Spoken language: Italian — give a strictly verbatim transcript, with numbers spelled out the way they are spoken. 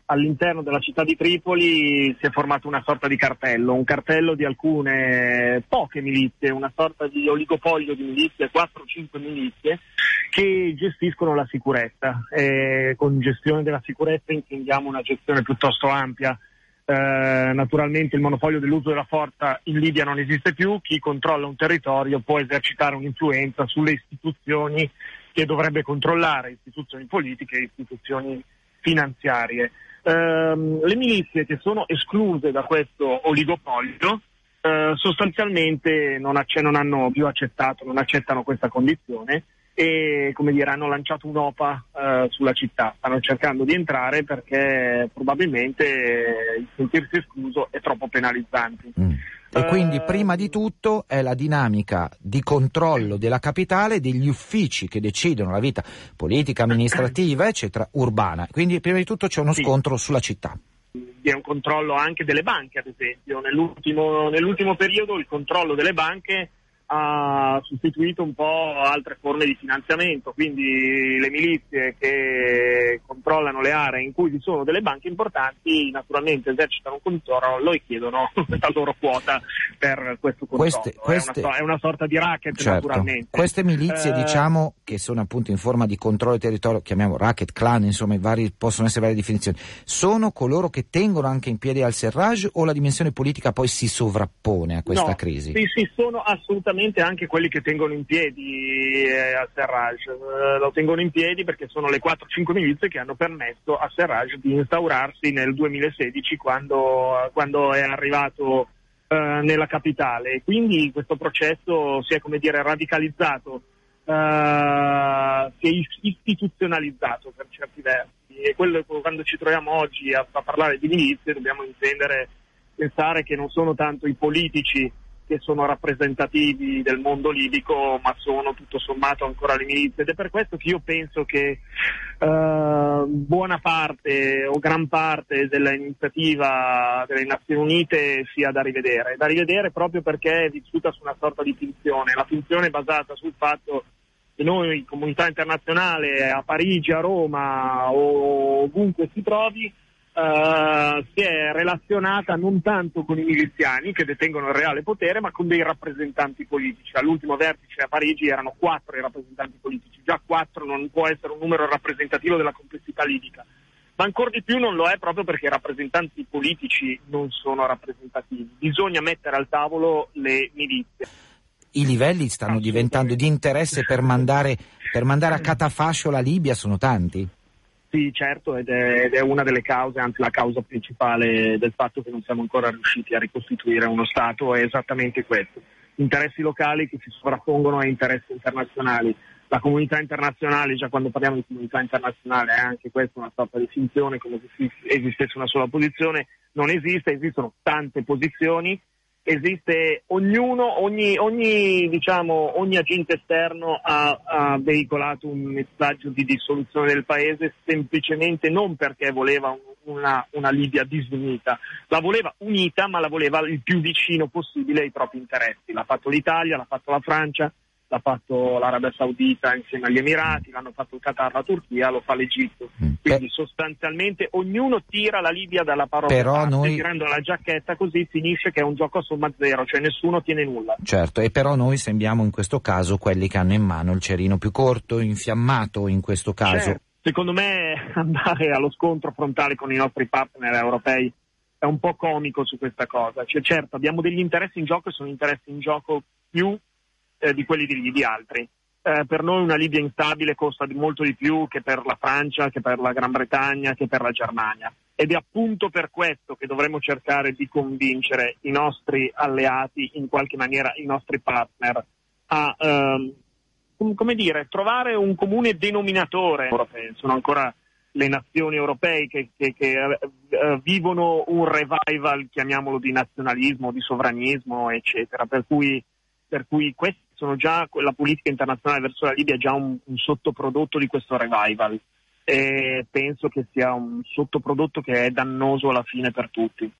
all'interno della città di Tripoli si è formato una sorta di cartello, un cartello di alcune poche milizie, una sorta di oligopolio di milizie, quattro o cinque milizie che gestiscono la sicurezza. E con gestione della sicurezza intendiamo una gestione piuttosto ampia. Eh, naturalmente il monopolio dell'uso della forza in Libia non esiste più, chi controlla un territorio può esercitare un'influenza sulle istituzioni che dovrebbe controllare, istituzioni politiche e istituzioni finanziarie. Eh, le milizie che sono escluse da questo oligopolio eh, sostanzialmente non, acc- non hanno più accettato, non accettano questa condizione e, come dire, hanno lanciato un'OPA eh, sulla città, stanno cercando di entrare perché probabilmente il sentirsi escluso è troppo penalizzante. Mm. E quindi eh, prima di tutto è la dinamica di controllo della capitale, degli uffici che decidono la vita politica, amministrativa, eccetera, urbana. Quindi prima di tutto c'è uno sì. scontro sulla città. Vi è un controllo anche delle banche, ad esempio. Nell'ultimo, nell'ultimo periodo il controllo delle banche ha sostituito un po' altre forme di finanziamento, quindi le milizie che controllano le aree in cui vi sono delle banche importanti naturalmente esercitano un controllo e chiedono la loro quota per questo controllo. Queste, queste... È, una, è una sorta di racket, certo. naturalmente. Queste milizie, eh... diciamo, che sono appunto in forma di controllo del territorio, chiamiamo racket, clan, insomma, i vari, possono essere varie definizioni, sono coloro che tengono anche in piedi al-Serraj o la dimensione politica poi si sovrappone a questa no, crisi? Sì, sì, sono assolutamente anche quelli che tengono in piedi eh, al-Serraj. Eh, lo tengono in piedi perché sono le quattro cinque milizie che hanno permesso a Serraj di instaurarsi nel duemilasedici quando, quando è arrivato eh, nella capitale. Quindi questo processo si è, come dire, radicalizzato, eh, si è istituzionalizzato per certi versi. E quello, quando ci troviamo oggi a, a parlare di milizie dobbiamo intendere, pensare che non sono tanto i politici che sono rappresentativi del mondo libico, ma sono tutto sommato ancora le milizie, ed è per questo che io penso che eh, buona parte o gran parte dell'iniziativa delle Nazioni Unite sia da rivedere, da rivedere proprio perché è vissuta su una sorta di finzione. La finzione è basata sul fatto che noi, comunità internazionale, a Parigi, a Roma o ovunque si trovi, Uh, si è relazionata non tanto con i miliziani che detengono il reale potere, ma con dei rappresentanti politici. All'ultimo vertice a Parigi erano quattro i rappresentanti politici, già quattro non può essere un numero rappresentativo della complessità libica, ma ancora di più non lo è proprio perché i rappresentanti politici non sono rappresentativi. Bisogna mettere al tavolo le milizie. I livelli stanno diventando di interesse per mandare, per mandare a catafascio la Libia, sono tanti? Sì, certo, ed è, ed è una delle cause, anzi la causa principale del fatto che non siamo ancora riusciti a ricostituire uno Stato è esattamente questo. Interessi locali che si sovrappongono a interessi internazionali. La comunità internazionale, già quando parliamo di comunità internazionale è anche questa una sorta di finzione, come se esistesse una sola posizione. Non esiste, esistono tante posizioni. Esiste ognuno, ogni, ogni, diciamo, ogni agente esterno ha, ha veicolato un messaggio di dissoluzione del paese semplicemente non perché voleva un, una, una Libia disunita, la voleva unita ma la voleva il più vicino possibile ai propri interessi. L'ha fatto l'Italia, l'ha fatto la Francia, l'ha fatto l'Arabia Saudita insieme agli Emirati, l'hanno fatto il Qatar, la Turchia, lo fa l'Egitto. Quindi sostanzialmente ognuno tira la Libia dalla parola parte, noi... tirando la giacchetta, così finisce che è un gioco a somma zero, cioè nessuno tiene nulla. Certo, e però noi sembriamo in questo caso quelli che hanno in mano il cerino più corto, infiammato in questo caso. Certo. Secondo me andare allo scontro frontale con i nostri partner europei è un po' comico su questa cosa. Cioè, certo, abbiamo degli interessi in gioco e sono interessi in gioco più eh, di quelli di, di altri. Eh, per noi una Libia instabile costa di molto di più che per la Francia, che per la Gran Bretagna, che per la Germania. Ed è appunto per questo che dovremmo cercare di convincere i nostri alleati, in qualche maniera i nostri partner, a ehm, come dire, trovare un comune denominatore europeo. Sono ancora le nazioni europee che, che, che uh, vivono un revival, chiamiamolo di nazionalismo, di sovranismo, eccetera, per cui, per cui questi sono già, la politica internazionale verso la Libia è già un, un sottoprodotto di questo revival, e penso che sia un sottoprodotto che è dannoso alla fine per tutti.